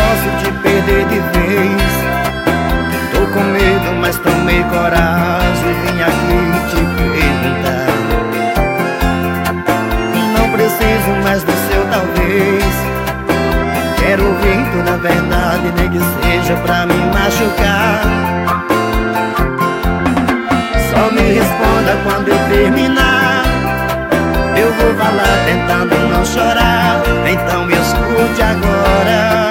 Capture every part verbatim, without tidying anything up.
posso te perder de vez. Tô com medo, mas tomei coragem e vim aqui te perguntar. Não preciso mais do seu talvez. Quero ouvir toda a verdade, nem que seja pra me machucar. Só me responda quando eu terminar. Eu vou falar tentando não chorar. Então me escute agora.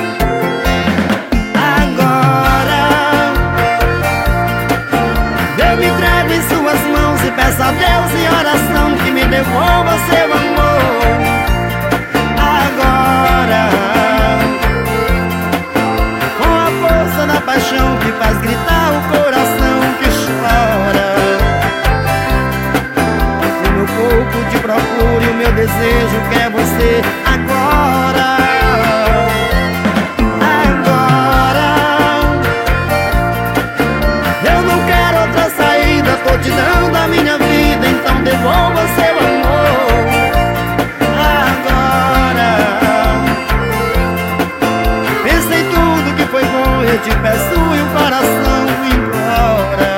Agora eu me entrego em suas mãos e peço a Deus em oração que me devolva seu amor. Agora, com a força da paixão que faz gritar o coração que chora. O meu corpo te procura e o meu desejo quer você agora. Agora, eu não quero outra saída, tô te dando a minha vida, então devolva seu amor. Agora, pensa em tudo que foi bom, eu te peço e o coração implora.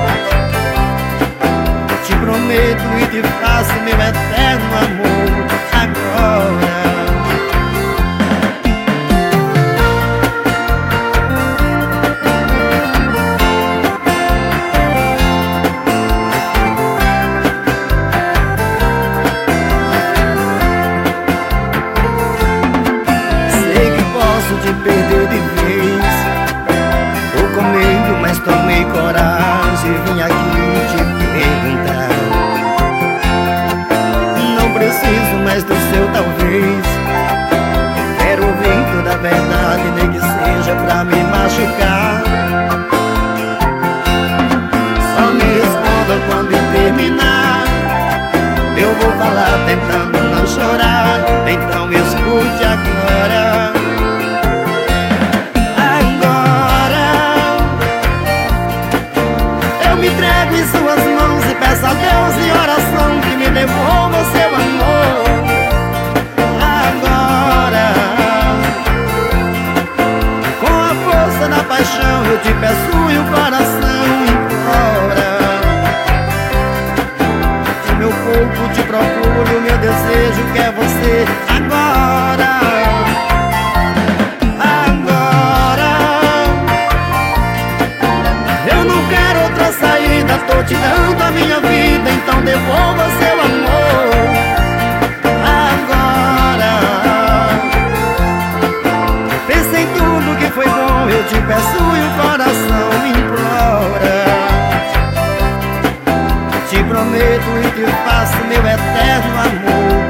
Te prometo e te faço meu eterno amor agora. Sei que posso te perder de vez. Tô com medo, mas tomei coragem e vim aqui te perguntar. Não preciso mais do seu talvez. Quero ouvir toda a verdade, nem que seja pra me machucar. Só me responda quando eu terminar. Eu vou falar tentando não chorar. Então me escute agora. Agora eu me entrego em suas mãos e peço a Deus em oração que me devolva seu amor. Agora, com a força da paixão eu te peço e o coração implora. O meu corpo te procura e o meu desejo quer você agora. Agora, eu não quero outra saída, tô te dando a minha vida, então devolva seu amor. Agora, pensa em tudo que foi bom, eu te peço e o coração implora. Te prometo e te faço meu eterno amor.